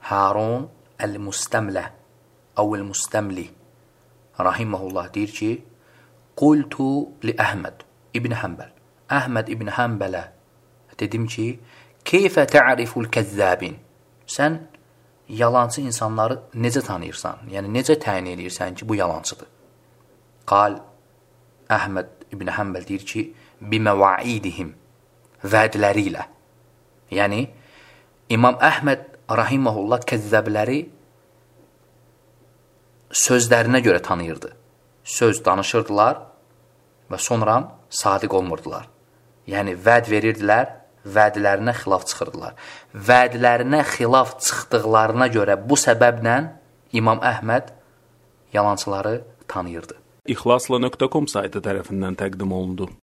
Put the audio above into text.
Harun el-Mustamlə el-Mustamli rahiməhullah deyir ki, qultu li Əhməd ibn Həmbəl. Əhməd ibn Həmbələ dedim ki, keyfə tə'riful kəzzəbin? Sən yalancı insanları necə tanıyırsan? Yəni, necə təyin edirsən ki, bu yalancıdır? Qal, Əhməd ibn Həmbəl deyir ki, biməvaidihim, vədləri ilə. Yəni, İmam Əhməd rahiməhullah kəzzəbləri sözlərinə görə tanıyırdı. Söz danışırdılar və sonra sadiq olmurdular. Yəni, vəd verirdilər, vədlərinə xilaf çıxırdılar. Vədlərinə xilaf çıxdıqlarına görə bu səbəblə İmam Əhməd yalancıları tanıyırdı. İxlasla.com saytı tərəfindən təqdim olundu.